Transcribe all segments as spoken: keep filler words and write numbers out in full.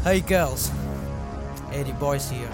Hey girls, eighty boys here.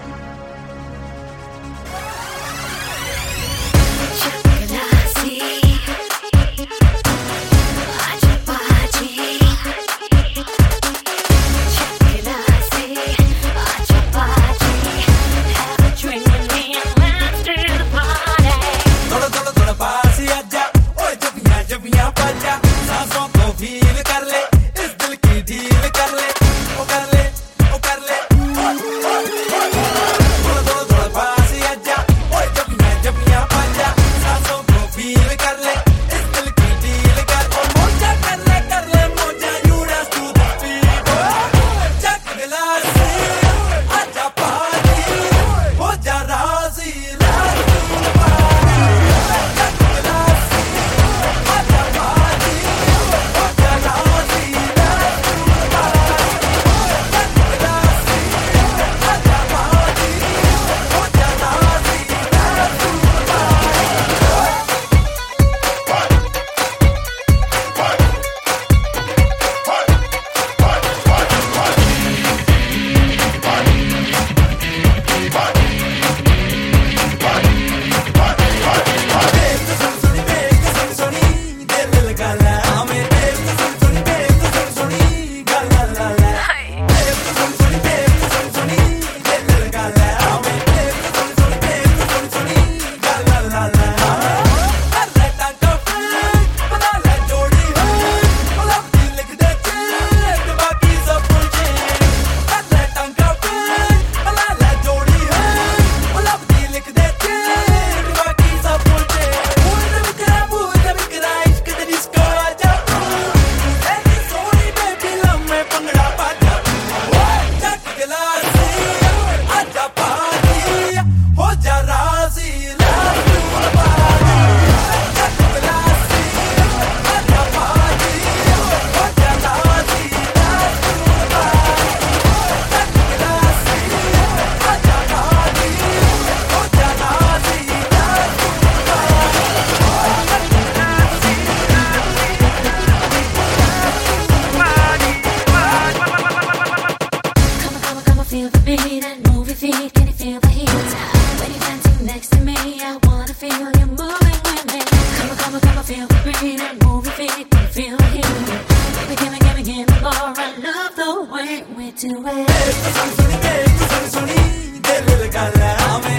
Feel the beat and move your feet. Can you feel the heat? When you're dancing next to me, I wanna feel you moving with me. Come on, come on, come on, feel the beat and move your feet. Can you feel the heat? Baby, give me, give me, give me more. I love the way we do it.